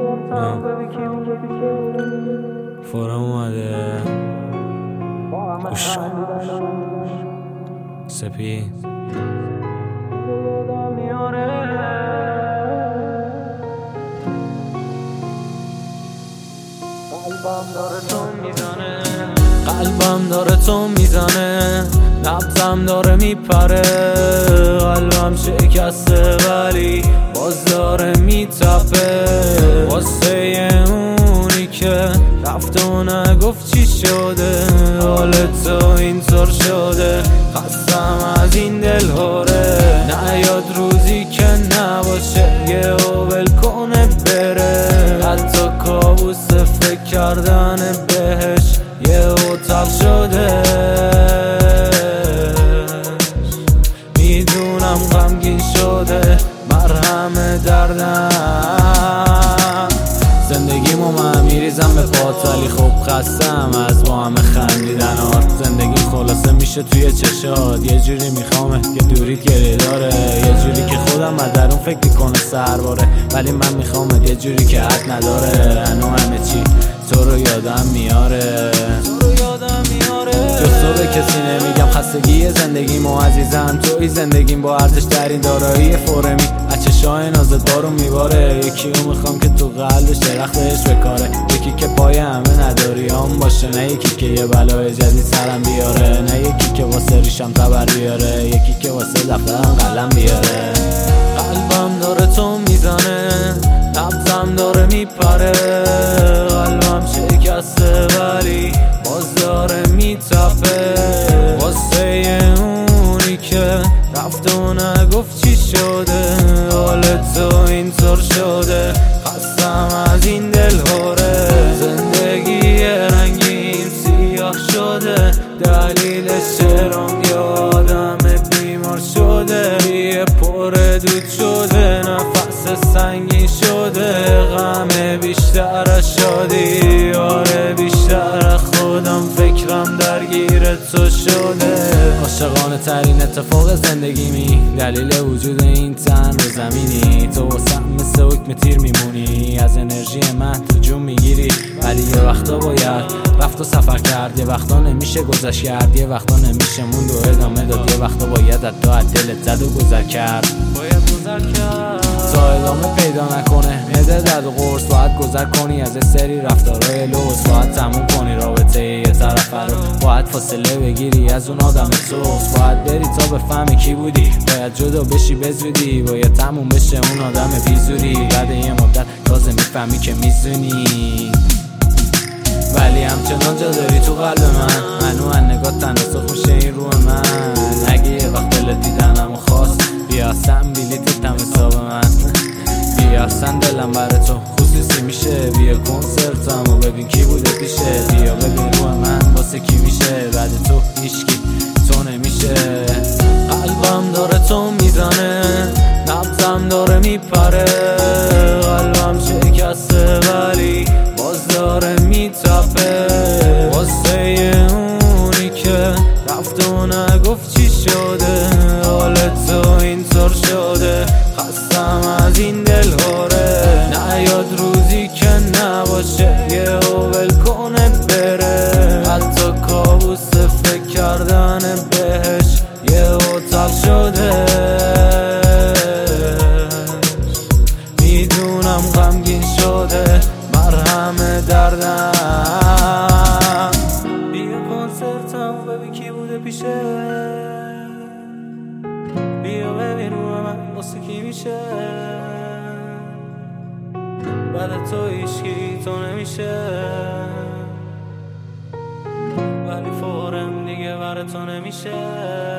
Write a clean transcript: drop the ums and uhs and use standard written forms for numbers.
فورم اومده سپی قلبم داره تو میزنه نبضم داره میپره قلبم شکسته ولی باز داره میتپه واسه اونی که رفت و نگفت چی شده حال تو اینطور شده خستم از این دل هره نیاد روزی که نباشه یه ول کنه بره حتی کابوس فکر کردن بهش یه اتاق شده میدونم غمگین شده مرهم دردم زندگیمو من میریزم به پات ولی خوب خستم از با همه خندیدنات زندگی خلاصه میشه توی چشات یه جوری میخوامه که دوریت گریه داره یه جوری که خودم از درون فکر میکنه سرباره ولی من میخوامه یه جوری که حد نداره هنو همه چی تو رو یادم میاره جز تو به کسی نمیگم خستگی زندگیمو عزیزم توی زندگیم با ارزش ترین دارایی فورمی از چشای نازت بارون میباره یکی رو میخوام که تو قلبش درختش بکاره یکی که پای همه نداریام باشه نه یکی که یه بلای جدید سرم بیاره نه یکی که واسه ریشم تبر بیاره یکی که واسه دفترم قلم بیاره قلبم داره تو میزنه نبضم داره میپره قلبم شکسته ولی باز داره میتپه واسه اونی که رفت و نگفت چی شده حال تو اینطور شده خستم از این دل هره زندگی رنگین سیاه شده دلیلش چرام یادم بیمار شده یه پر دود شده نفس سنگین شده غم بیشتر از شادی آره بیشتر از خودم فکرم درگیر تو شده عاشقانه ترین اتفاق زندگیمی دلیل وجود این تن رو زمینی تو واسم مثل حکم تیر میمونی از انرژی من تو جون میگیری ولی یه وقتا باید رفت و سفر کرد یه وقتا نمیشه گذشت کرد یه وقتا نمیشه موند و ادامه داد یه وقتا باید از تو از دلت زد و گذر کرد تا ادامه پیدا نکنه مده درد و قرص باید گذر کنی از سری رفتارهای لوس باید تموم کنی رابطه یه طرف رو باید فاصله بگیری از اون آدم سوس باید بری تا بفهمی کی بودی باید جدا بشی بزودی باید تموم بشه اون آدم بیزوری بعد یه مدت تازه میفهمی که میزونی ولی همچنان جا داری تو قلب من منو از نگاه تناسخ میشه این روح من اگه یه وقت دلت دیدنم و خواست بیاستم بلیتت هم حساب من بیاستن دلم برای تو خصوصی میشه بیا کنسرتم و ببین کی بوده پیشه بیا ببین روح من واسه کی میشه بعد تو هیچکی تو نمیشه قلبم داره تو میزنه نبضم داره میپره قلبم شکسته ولی باز داره میتپه واسه اونی که رفت و نگفت چی شده حال تو اینطور شده خستم از این دل هره نیاد روزی که نباشه یه ول کنه بره حتی کابوس فکر کردن بهش یه اتاق شده میدونم غمگین شده مرهم دردم بیا کنسرتم ببین کی بوده پیشه بیا ببین رو من واسه کی میشه بعد تو هیچکی تو نمیشه ولی فورم دیگه برای تو نمیشه